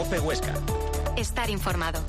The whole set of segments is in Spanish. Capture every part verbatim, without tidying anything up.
COPE Huesca. Estar informado.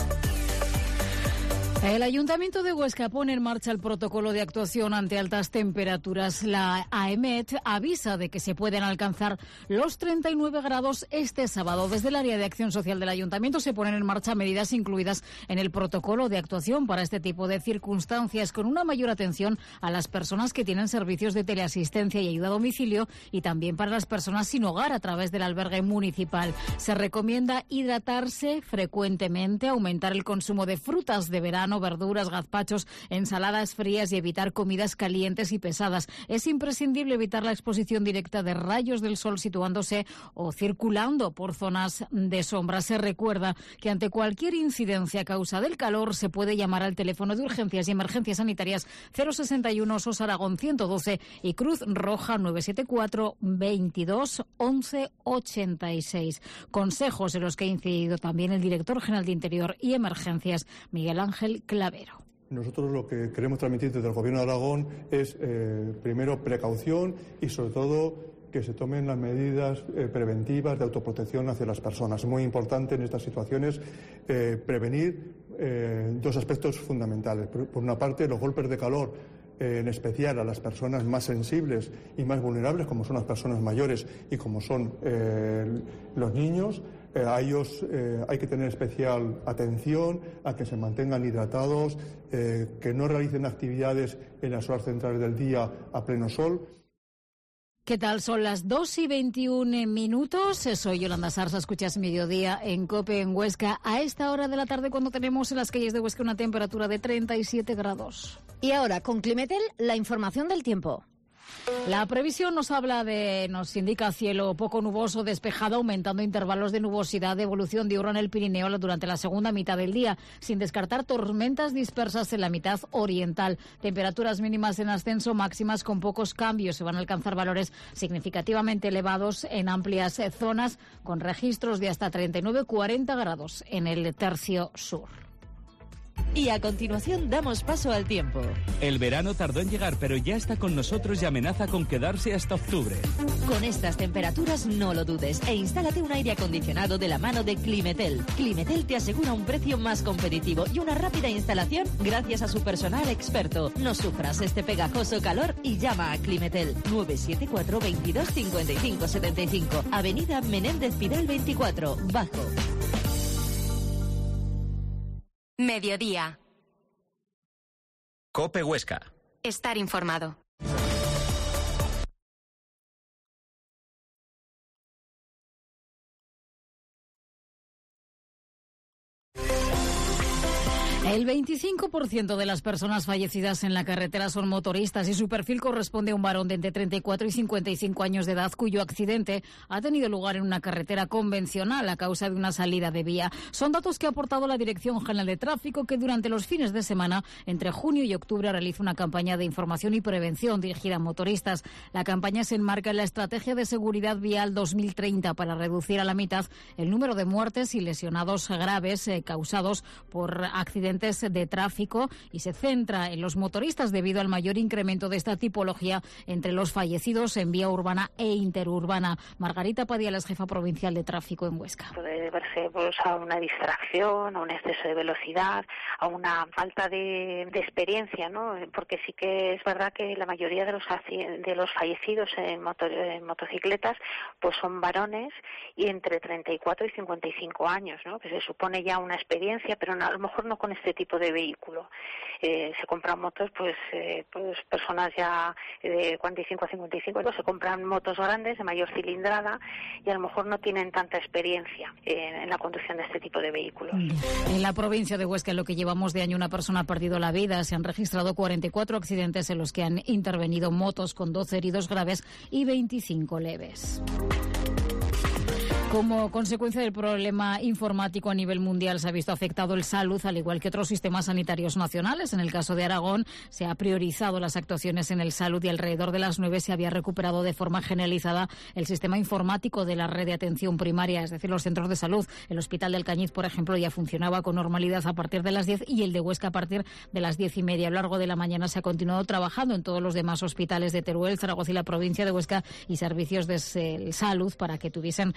El Ayuntamiento de Huesca pone en marcha el protocolo de actuación ante altas temperaturas. La AEMET avisa de que se pueden alcanzar los treinta y nueve grados este sábado. Desde el área de acción social del Ayuntamiento se ponen en marcha medidas incluidas en el protocolo de actuación para este tipo de circunstancias, con una mayor atención a las personas que tienen servicios de teleasistencia y ayuda a domicilio, y también para las personas sin hogar a través del albergue municipal. Se recomienda hidratarse frecuentemente, aumentar el consumo de frutas de verano, verduras, gazpachos, ensaladas frías y evitar comidas calientes y pesadas. Es imprescindible evitar la exposición directa de rayos del sol situándose o circulando por zonas de sombra. Se recuerda que ante cualquier incidencia a causa del calor se puede llamar al teléfono de urgencias y emergencias sanitarias cero sesenta y uno SOS Aragón ciento doce y Cruz Roja nueve siete cuatro veintidós once ochenta y seis. Consejos en los que ha incidido también el director general de Interior y Emergencias, Miguel Ángel Clavero. Nosotros lo que queremos transmitir desde el Gobierno de Aragón es, eh, primero, precaución y, sobre todo, que se tomen las medidas eh, preventivas de autoprotección hacia las personas. Es muy importante en estas situaciones eh, prevenir eh, dos aspectos fundamentales. Por, por una parte, los golpes de calor, eh, en especial a las personas más sensibles y más vulnerables, como son las personas mayores y como son eh, los niños. Eh, a ellos eh, hay que tener especial atención a que se mantengan hidratados, eh, que no realicen actividades en las horas centrales del día a pleno sol. ¿Qué tal? Son las dos y veintiuno minutos. Soy Yolanda Sarsa, escuchas Mediodía en COPE en Huesca. A esta hora de la tarde, cuando tenemos en las calles de Huesca una temperatura de treinta y siete grados. Y ahora, con Climetel, la información del tiempo. La previsión nos habla de, nos indica cielo poco nuboso, despejado, aumentando intervalos de nubosidad, de evolución diurna en el Pirineo durante la segunda mitad del día, sin descartar tormentas dispersas en la mitad oriental. Temperaturas mínimas en ascenso, máximas con pocos cambios. Se van a alcanzar valores significativamente elevados en amplias zonas, con registros de hasta treinta y nueve a cuarenta grados en el tercio sur. Y a continuación damos paso al tiempo. El verano tardó en llegar, pero ya está con nosotros y amenaza con quedarse hasta octubre. Con estas temperaturas no lo dudes e instálate un aire acondicionado de la mano de Climetel. Climetel te asegura un precio más competitivo y una rápida instalación gracias a su personal experto. No sufras este pegajoso calor y llama a Climetel nueve siete cuatro veintidós cincuenta y cinco setenta y cinco, Avenida Menéndez Pidal veinticuatro, Bajo. Mediodía. COPE Huesca. Estar informado. El veinticinco por ciento de las personas fallecidas en la carretera son motoristas y su perfil corresponde a un varón de entre treinta y cuatro y cincuenta y cinco años de edad cuyo accidente ha tenido lugar en una carretera convencional a causa de una salida de vía. Son datos que ha aportado la Dirección General de Tráfico, que durante los fines de semana, entre junio y octubre, realiza una campaña de información y prevención dirigida a motoristas. La campaña se enmarca en la Estrategia de Seguridad Vial dos mil treinta para reducir a la mitad el número de muertes y lesionados graves eh, causados por accidentes de tráfico, y se centra en los motoristas debido al mayor incremento de esta tipología entre los fallecidos en vía urbana e interurbana. Margarita Padial es jefa provincial de tráfico en Huesca. Puede deberse pues, a una distracción, a un exceso de velocidad, a una falta de, de experiencia, ¿no? Porque sí que es verdad que la mayoría de los de los fallecidos en, motor, en motocicletas pues son varones y entre treinta y cuatro y cincuenta y cinco años, ¿no? Que se supone ya una experiencia, pero no, a lo mejor no con este tipo de vehículo. Eh, se compran motos, pues, eh, pues personas ya de cuarenta y cinco a cincuenta y cinco, pues se compran motos grandes de mayor cilindrada y a lo mejor no tienen tanta experiencia eh, en la conducción de este tipo de vehículos. En la provincia de Huesca, en lo que llevamos de año, una persona ha perdido la vida. Se han registrado cuarenta y cuatro accidentes en los que han intervenido motos, con doce heridos graves y veinticinco leves. Como consecuencia del problema informático a nivel mundial se ha visto afectado el salud, al igual que otros sistemas sanitarios nacionales. En el caso de Aragón se ha priorizado las actuaciones en el salud y alrededor de las nueve se había recuperado de forma generalizada el sistema informático de la red de atención primaria, es decir, los centros de salud. El Hospital del Cañiz, por ejemplo, ya funcionaba con normalidad a partir de las diez y el de Huesca a partir de las diez y media. A lo largo de la mañana se ha continuado trabajando en todos los demás hospitales de Teruel, Zaragoza y la provincia de Huesca y servicios de salud para que tuviesen la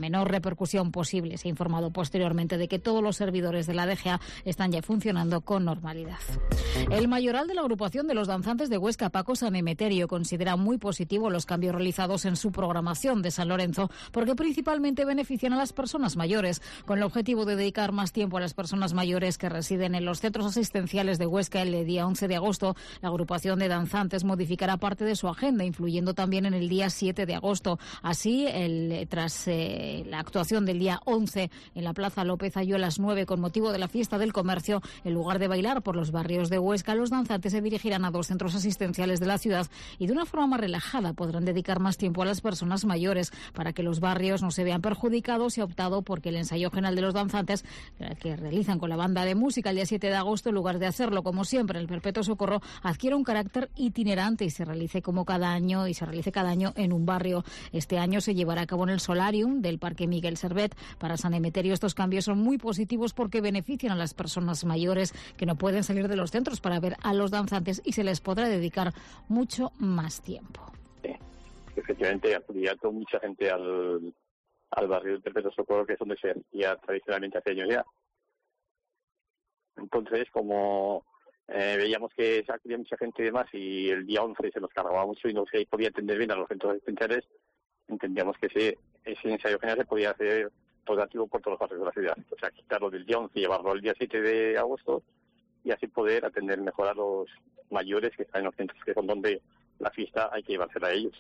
menor repercusión posible. Se ha informado posteriormente de que todos los servidores de la D G A están ya funcionando con normalidad. El mayoral de la agrupación de los danzantes de Huesca, Paco San Emeterio, considera muy positivo los cambios realizados en su programación de San Lorenzo porque principalmente benefician a las personas mayores, con el objetivo de dedicar más tiempo a las personas mayores que residen en los centros asistenciales de Huesca. El día once de agosto, la agrupación de danzantes modificará parte de su agenda, influyendo también en el día siete de agosto. Así, el, tras eh, la actuación del día once en la Plaza López Aylló a las nueve con motivo de la fiesta del comercio, en lugar de bailar por los barrios de Huesca, los danzantes se dirigirán a dos centros asistenciales de la ciudad y de una forma más relajada podrán dedicar más tiempo a las personas mayores. Para que los barrios no se vean perjudicados, se ha optado porque el ensayo general de los danzantes que realizan con la banda de música el día siete de agosto, en lugar de hacerlo como siempre en el Perpetuo Socorro, adquiere un carácter itinerante y se realice como cada año y se realice cada año en un barrio. Este año se llevará a cabo en el Solarium del Parque Miguel Servet. Para San Emeterio estos cambios son muy positivos porque benefician a las personas mayores que no pueden salir de los centros para ver a los danzantes y se les podrá dedicar mucho más tiempo. Sí, efectivamente acudía toda mucha gente al, al barrio del Perpetuo Socorro, que es donde se hacía tradicionalmente hace años ya. Entonces, como eh, veíamos que acudía mucha gente y demás, y el día once se nos cargaba mucho y no se podía atender bien a los centros asistenciales, entendíamos que ese, ese ensayo general se podía hacer rotativo por todos los barrios de la ciudad. O sea, quitarlo del día once y llevarlo al día siete de agosto y así poder atender mejor a los mayores que están en los centros, que son donde la fiesta hay que llevársela a ellos.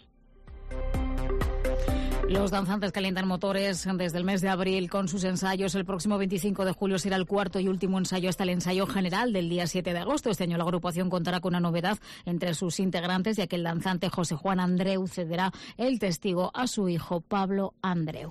Los danzantes calientan motores desde el mes de abril con sus ensayos. El próximo veinticinco de julio será el cuarto y último ensayo hasta el ensayo general del día siete de agosto. Este año la agrupación contará con una novedad entre sus integrantes, ya que el danzante José Juan Andreu cederá el testigo a su hijo Pablo Andreu.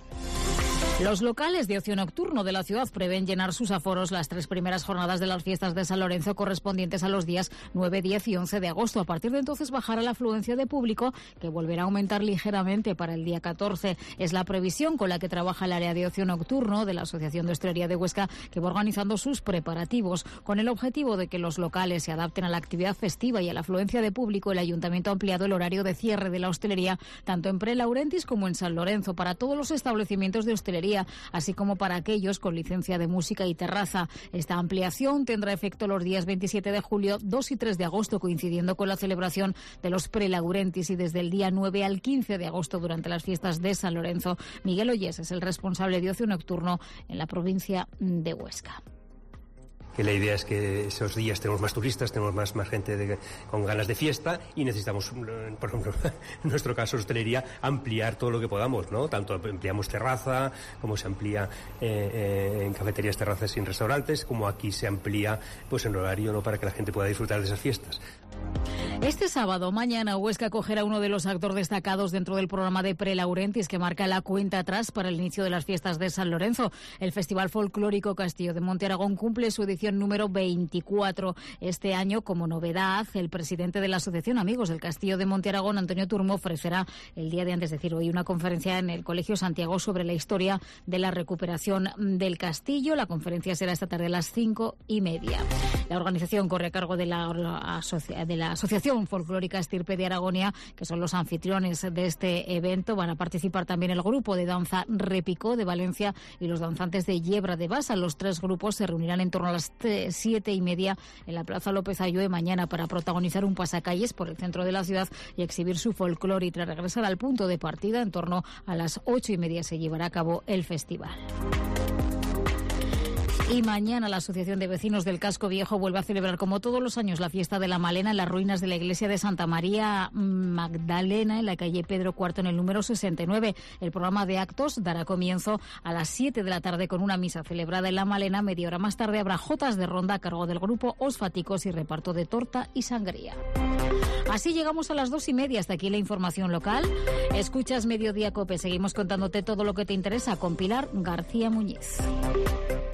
Los locales de ocio nocturno de la ciudad prevén llenar sus aforos las tres primeras jornadas de las fiestas de San Lorenzo correspondientes a los días nueve, diez y once de agosto. A partir de entonces bajará la afluencia de público, que volverá a aumentar ligeramente para el día catorce. Es la previsión con la que trabaja el área de ocio nocturno de la Asociación de Hostelería de Huesca, que va organizando sus preparativos. Con el objetivo de que los locales se adapten a la actividad festiva y a la afluencia de público, el Ayuntamiento ha ampliado el horario de cierre de la hostelería tanto en Prelaurentis como en San Lorenzo para todos los establecimientos de hostelería, así como para aquellos con licencia de música y terraza. Esta ampliación tendrá efecto los días veintisiete de julio, dos y tres de agosto, coincidiendo con la celebración de los Prelaurentis, y desde el día nueve al quince de agosto durante las fiestas de San Lorenzo. Miguel Ollés es el responsable de ocio nocturno en la provincia de Huesca. Que la idea es que esos días tenemos más turistas, tenemos más, más gente de, con ganas de fiesta, y necesitamos, por ejemplo, en nuestro caso hostelería, ampliar todo lo que podamos, ¿no? Tanto ampliamos terraza, como se amplía eh, eh, en cafeterías, terrazas y en restaurantes, como aquí se amplía pues en horario, ¿no? Para que la gente pueda disfrutar de esas fiestas. Este sábado, mañana, Huesca acogerá uno de los actores destacados dentro del programa de Prelaurentis, que marca la cuenta atrás para el inicio de las fiestas de San Lorenzo. El Festival Folclórico Castillo de Monte Aragón cumple su edición número veinticuatro. Este año, como novedad, el presidente de la Asociación Amigos del Castillo de Monte Aragón, Antonio Turmo, ofrecerá el día de antes, es decir, hoy, una conferencia en el Colegio Santiago sobre la historia de la recuperación del castillo. La conferencia será esta tarde a las cinco y media. La organización corre a cargo de la, asocia, de la Asociación Folclórica Estirpe de Aragonia, que son los anfitriones de este evento. Van a participar también el grupo de danza Repicó de Valencia y los danzantes de Yebra de Basa. Los tres grupos se reunirán en torno a las siete y media en la Plaza López Aylló mañana para protagonizar un pasacalles por el centro de la ciudad y exhibir su folclore, y tras regresar al punto de partida en torno a las ocho y media se llevará a cabo el festival. Y mañana la Asociación de Vecinos del Casco Viejo vuelve a celebrar, como todos los años, la fiesta de la Malena en las ruinas de la iglesia de Santa María Magdalena, en la calle Pedro cuarto, en el número sesenta y nueve. El programa de actos dará comienzo a las siete de la tarde con una misa celebrada en la Malena. Media hora más tarde habrá jotas de ronda a cargo del grupo Osfáticos y reparto de torta y sangría. Así llegamos a las dos y media. Hasta aquí la información local. Escuchas Mediodía Cope. Seguimos contándote todo lo que te interesa con Pilar García Muñiz.